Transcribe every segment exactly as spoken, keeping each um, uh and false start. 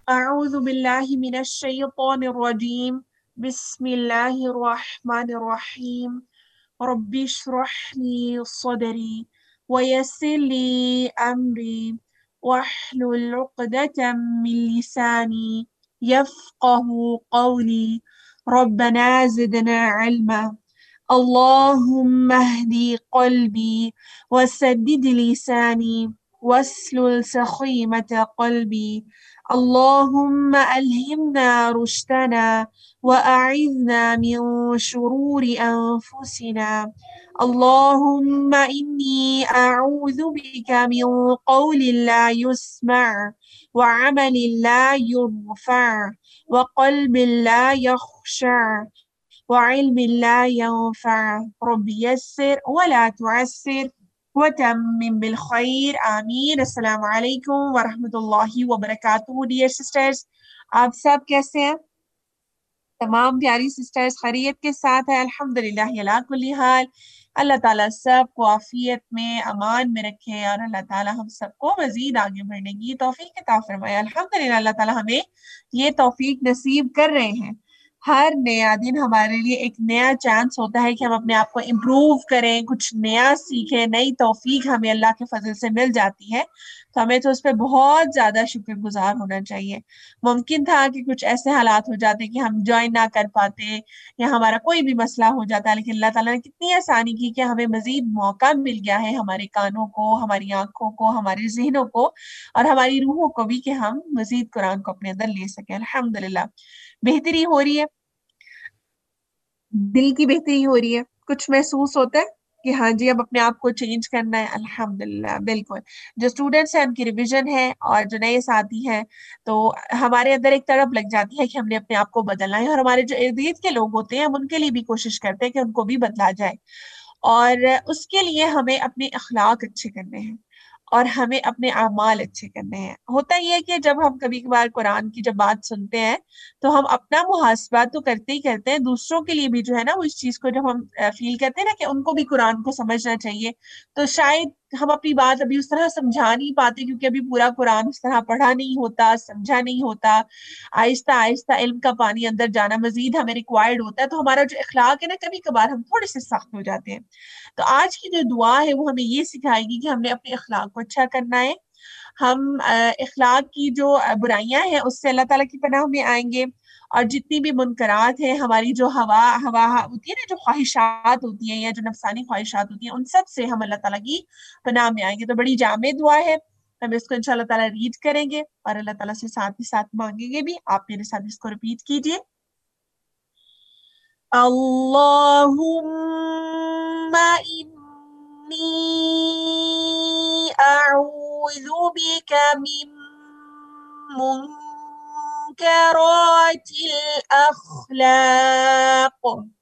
اعوذ باللہ من الشیطان الرجیم بسم اللہ الرحمن الرحیم رب اشرح لي صدري ويسر لي أمري واحلل عقدة من لساني يفقه قولي ربنا زدنا علما اللهم اهدي قلبي وسدد لساني واسلل سخيمة قلبي اللهم ألهمنا رشدنا وأعذنا من شرور أنفسنا اللهم إني أعوذ بك من قول لا يسمع وعمل لا يرفع وقلب لا يخشع وعلم لا ينفع رب يسر ولا تعسر وتمم بالخیر آمین۔ السلام علیکم ورحمۃ اللہ وبرکاتہ۔ ڈیئر سسٹرز، آپ سب کیسے ہیں؟ تمام پیاری سسٹرز خیریت کے ساتھ ہے الحمدللہ علی کل حال۔ اللہ تعالیٰ سب کو عافیت میں امان میں رکھے اور اللہ تعالیٰ ہم سب کو مزید آگے بڑھنے کی توفیق عطا فرمائے۔ الحمدللہ اللہ تعالیٰ ہمیں یہ توفیق نصیب کر رہے ہیں۔ ہر نیا دن ہمارے لیے ایک نیا چانس ہوتا ہے کہ ہم اپنے آپ کو امپروو کریں، کچھ نیا سیکھیں، نئی توفیق ہمیں اللہ کے فضل سے مل جاتی ہے، تو ہمیں تو اس پہ بہت زیادہ شکر گزار ہونا چاہیے۔ ممکن تھا کہ کچھ ایسے حالات ہو جاتے کہ ہم جوائن نہ کر پاتے یا ہمارا کوئی بھی مسئلہ ہو جاتا، لیکن اللہ تعالیٰ نے کتنی آسانی کی کہ ہمیں مزید موقع مل گیا ہے، ہمارے کانوں کو، ہماری آنکھوں کو، ہمارے ذہنوں کو اور ہماری روحوں کو بھی، کہ ہم مزید قرآن کو اپنے اندر لے سکیں۔ الحمدللہ بہتری ہو رہی ہے، دل کی بہتری ہو رہی ہے، کچھ محسوس ہوتا ہے کہ ہاں جی اب اپنے آپ کو چینج کرنا ہے۔ الحمدللہ بالکل، جو اسٹوڈنٹس ہیں ان کی ریویژن ہے اور جو نئے ساتھی ہیں تو ہمارے اندر ایک طرف لگ جاتی ہے کہ ہم نے اپنے آپ کو بدلنا ہے، اور ہمارے جو ارد گرد کے لوگ ہوتے ہیں ہم ان کے لیے بھی کوشش کرتے ہیں کہ ان کو بھی بدلا جائے، اور اس کے لیے ہمیں اپنے اخلاق اچھے کرنے ہیں اور ہمیں اپنے اعمال اچھے کرنے ہیں۔ ہوتا یہ ہے کہ جب ہم کبھی کبھار قرآن کی جب بات سنتے ہیں تو ہم اپنا محاسبہ تو کرتے ہی کرتے ہیں، دوسروں کے لیے بھی جو ہے نا وہ اس چیز کو جب ہم فیل کرتے ہیں نا کہ ان کو بھی قرآن کو سمجھنا چاہیے، تو شاید ہم اپنی بات ابھی اس طرح سمجھا نہیں پاتے کیونکہ ابھی پورا قرآن اس طرح پڑھا نہیں ہوتا، سمجھا نہیں ہوتا۔ آہستہ آہستہ علم کا پانی اندر جانا مزید ہمیں ریکوائرڈ ہوتا ہے، تو ہمارا جو اخلاق ہے نا کبھی کبھار ہم تھوڑے سے سخت ہو جاتے ہیں۔ تو آج کی جو دعا ہے وہ ہمیں یہ سکھائے گی کہ ہم نے اپنے اخلاق کو اچھا کرنا ہے، ہم اخلاق کی جو برائیاں ہیں اس سے اللہ تعالیٰ کی پناہ میں آئیں گے، اور جتنی بھی منکرات ہیں، ہماری جو ہوا ہوا ہوتی ہے نا، جو خواہشات ہوتی ہیں یا جو نفسانی خواہشات ہوتی ہیں، ان سب سے ہم اللہ تعالیٰ کی پناہ میں آئیں گے۔ تو بڑی جامع دعا ہے، ہم اس کو انشاءاللہ تعالیٰ ریڈ کریں گے اور اللہ تعالیٰ سے ساتھ ہی ساتھ مانگیں گے بھی۔ آپ میرے ساتھ اس کو ریپیٹ کیجئے۔ اللہم انی اعوذ بک من منکرات الاخلاق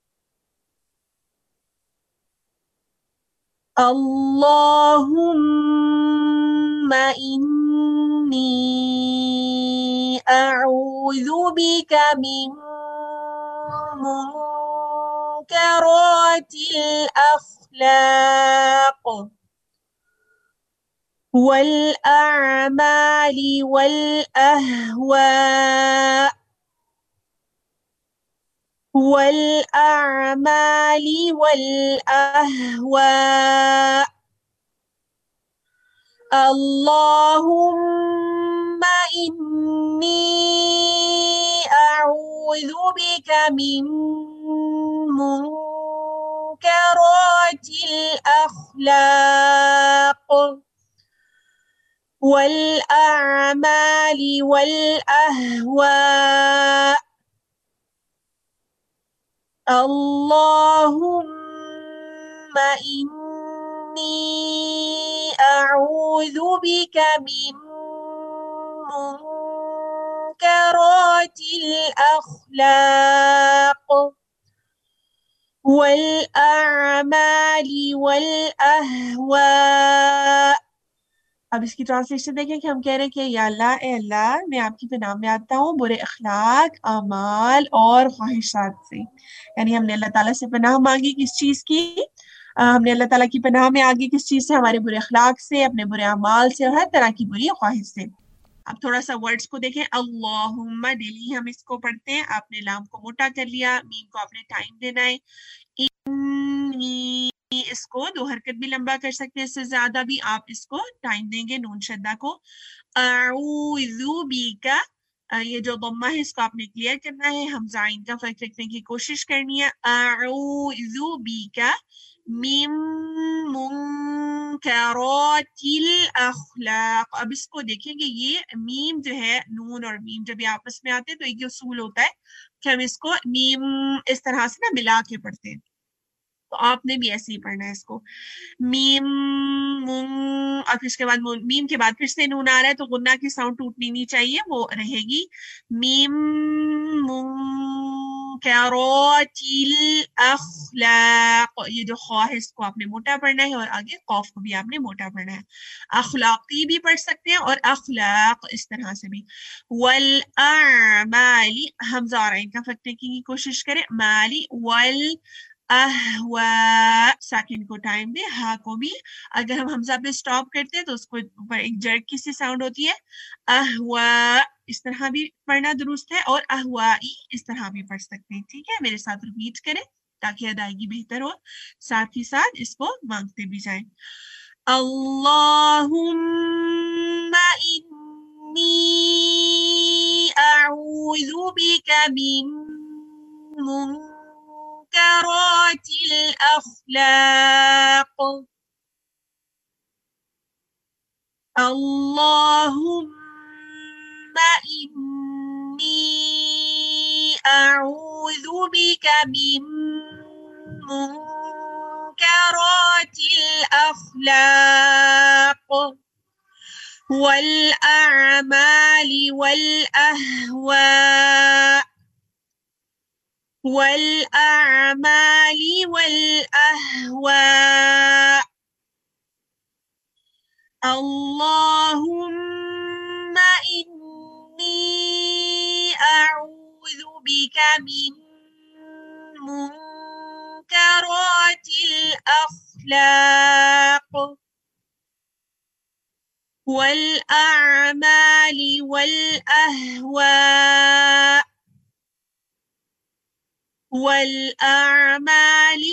اللہم انی اعوذ بک من منکرات الاخلاق والاعمال والاہواء والاعمال والاہواء اللہم انی اعوذ بک من منکرات الاخلاق والاعمال والاہواء اللہم انی اعوذ بک من منکرات الاخلاق والاعمال والاہواء۔ اب اس کی ٹرانسلیشن دیکھیں کہ ہم کہہ رہے ہیں کہ یا اللہ، اے اللہ میں آپ کی پناہ میں آتا ہوں برے اخلاق، اعمال اور خواہشات سے۔ یعنی ہم نے اللہ تعالیٰ سے پناہ مانگی کس چیز کی؟ ہم نے اللہ تعالیٰ کی پناہ میں آگے کس چیز سے؟ ہمارے برے اخلاق سے، اپنے برے اعمال سے اور ہر طرح کی بری خواہش سے۔ अब थोड़ा सा वर्ड्स को देखें, अल्लाहुम्मा डेली हम इसको पढ़ते हैं, आपने लाम को मोटा कर लिया, मीम को आपने टाइम देना है, इन्नी इसको दो हरकत भी लंबा कर सकते हैं, इससे ज्यादा भी आप इसको टाइम देंगे नून शद्दा को। अऊज़ु बिका, ये जो दम्मा है इसको आपने क्लियर करना है, हमजा आइन का फर्क रखने की कोशिश करनी है। अऊज़ु बिका मिन मुनकरातिल अखलाक। अब इसको देखेंगे, ये मीम जो है, नून और मीम जब ये आपस में आते हैं तो एक उसूल होता है कि हम इसको मीम इस तरह से ना मिला के पढ़ते हैं, तो आपने भी ऐसे ही पढ़ना है इसको, मीम मुं, और फिर इसके बाद मुं- मीम के बाद फिर से नून आ रहा है तो गुन्ना की साउंड टूटनी नहीं चाहिए, वो रहेगी मीम मुनकरातिल अखलाक। ये जो खा है इसको आपने मोटा पढ़ना है और आगे कौफ को भी आपने मोटा पढ़ना है। अखलाकी भी पढ़ सकते हैं और अखलाक इस तरह से भी। वल अमाली, हमजा और आइन का फटने की कोशिश करें, माली वल अहवा, सेकंड को टाइम दे, हा को भी अगर हम हमजा पे स्टॉप करते हैं तो उसको ऊपर एक जर्क की सी साउंड होती है, अहवा इस तरह भी पढ़ना दुरुस्त है, और अहवाई इस तरह भी पढ़ सकते हैं। ठीक है, मेरे साथ रिपीट करें ताकि अदायगी बेहतर हो, साथ ही साथ इसको मांगते भी जाएं। अल्लाहुम्मा इन्नी अऊज़ु बिका मिन मुनकरातिल अखलाक। अल्लाहुम्मा इन्नी अऊज़ु बिका मिन मुनकरातिल अखलाक والأعمال والأهواء والأعمال والأهواء اللهم إني أعوذ بك من منكرات الأخلاق والأعمال والأهواء والأعمال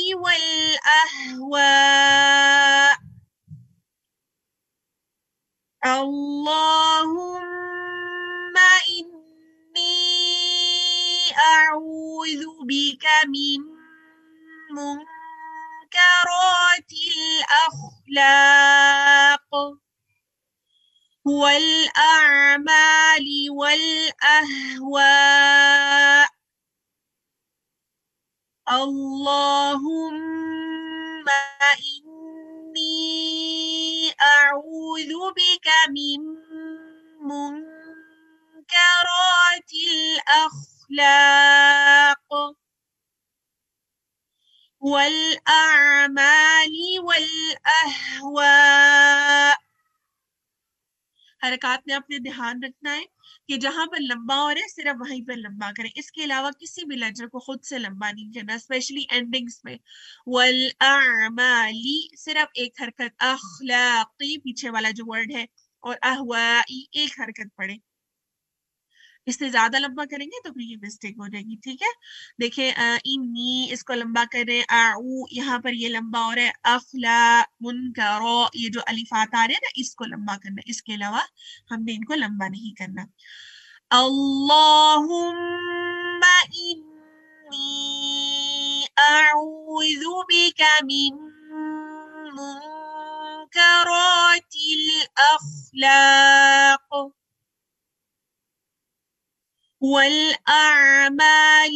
والأهواء اللهم إني أعوذ بك من منكرات الأخلاق والأعمال والأهواء اللهم إني أعوذ بك من منكرات الأخلاق والأعمال والأهواء। हरकत में अपने ध्यान रखना है कि जहां पर लंबा हो रहा है सिर्फ वहीं पर लंबा करें, इसके अलावा किसी भी लेटर को खुद से लंबा नहीं करना, स्पेशली एंडिंग्स में। वल अमाली सिर्फ एक हरकत, अखलाकी पीछे वाला जो वर्ड है, और अहवाई एक हरकत पढ़े, इससे ज्यादा लंबा करेंगे तो फिर ये मिस्टेक हो जाएगी। ठीक है, देखिए इन्नी इसको लंबा करें, आऊ यहाँ पर ये लंबा हो रहा है, अफला मुनकरो ये जो अलिफात आ रहे हैं ना इसको लंबा करना, इसके अलावा हमने इनको लंबा नहीं करना। अल्लाहुम्मा इन्नी अऊज़ु बिका मिन मुनकरातिल अखलाक والأعمال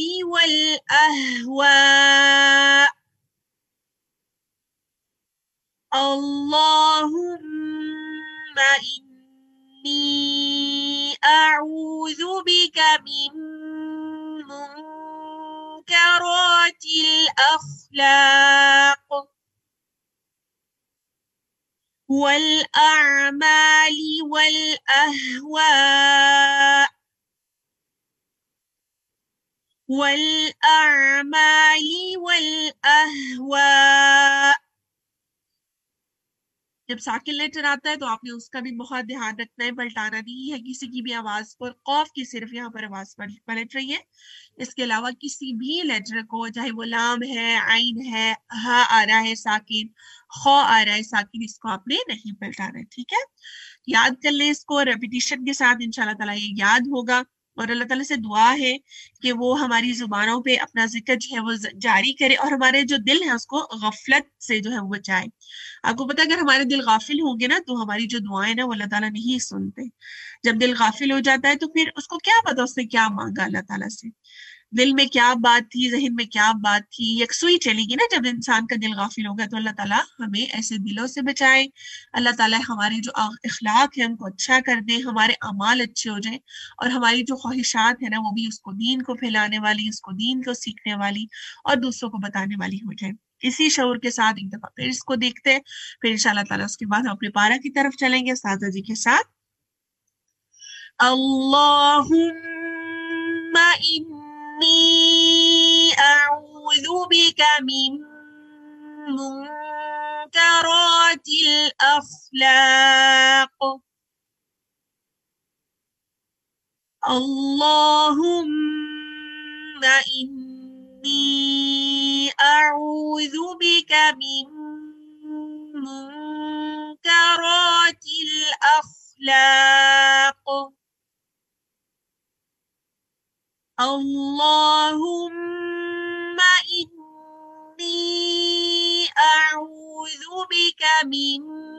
والأهواء اللهم إني أعوذ بك من منكرات الأخلاق والأعمال والأهواء والأعمال والأهواء جب ساکن لیٹر آتا ہے تو آپ نے اس کا بھی بہت دھیان رکھنا ہے، پلٹانا نہیں ہے کسی کی بھی آواز پر. قوف کی صرف یہاں پر آواز پلٹ رہی ہے، اس کے علاوہ کسی بھی لیٹر کو، چاہے وہ لام ہے، عین ہے، ہا آ رہا ہے ساکن، خو آ رہا ہے ساکن، اس کو آپ نے نہیں پلٹانا ہے. ٹھیک ہے، یاد کر لیں اس کو ریپیٹیشن کے ساتھ، انشاءاللہ تعالیٰ یہ یاد ہوگا. اور اللہ تعالیٰ سے دعا ہے کہ وہ ہماری زبانوں پہ اپنا ذکر جو ہے وہ جاری کرے، اور ہمارے جو دل ہے اس کو غفلت سے جو ہے وہ بچائے. آپ کو پتا اگر ہمارے دل غافل ہوں گے نا تو ہماری جو دعائیں نا وہ اللہ تعالیٰ نہیں سنتے. جب دل غافل ہو جاتا ہے تو پھر اس کو کیا پتا اس نے کیا مانگا اللہ تعالیٰ سے، دل میں کیا بات تھی، ذہن میں کیا بات تھی، یکسوئی چلے گی نا. جب انسان کا دل غافل ہوگا تو اللہ تعالیٰ ہمیں ایسے دلوں سے بچائے. اللہ تعالیٰ ہمارے جو اخلاق ہیں ان کو اچھا کر دے، ہمارے اعمال اچھے ہو جائیں، اور ہماری جو خواہشات ہیں نا وہ بھی اس کو دین کو پھیلانے والی، اس کو دین کو سیکھنے والی اور دوسروں کو بتانے والی ہو جائے. اسی شعور کے ساتھ ایک دفعہ پھر اس کو دیکھتے ہیں، پھر انشاءاللہ تعالیٰ اس کے بعد ہم اپنے پارا کی طرف چلیں گے اساتذہ جی کے ساتھ. اللہم انی اعوذ بک من منکرات الاخلاق. اللہم انی اعوذ بک من منکرات الاخلاق. اللہم انی اعوذ بک من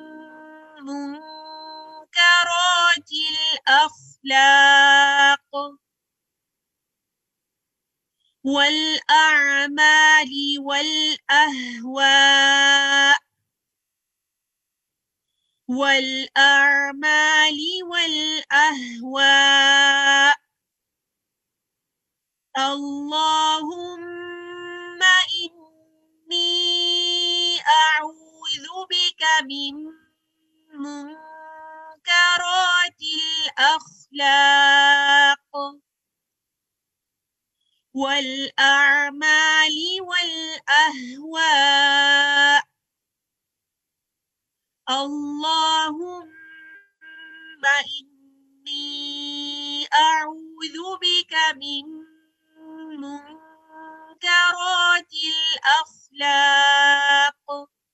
منکرات الاخلاق والاعمال والاہواء والاعمال والاہواء. اللہم انی اعوذ بک من منکرات الاخلاق والاعمال والاہواء. اللہم انی اعوذ بک من منکرات الاخلاق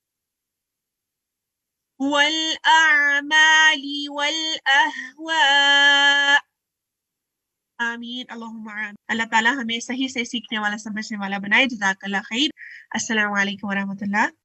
والاعمال والاہواء. آمین اللہم آمین. اللہ تعالیٰ ہمیں صحیح سے سیکھنے والا، سمجھنے والا بنائے. جزاک اللہ خیر. السلام علیکم ورحمۃ اللہ.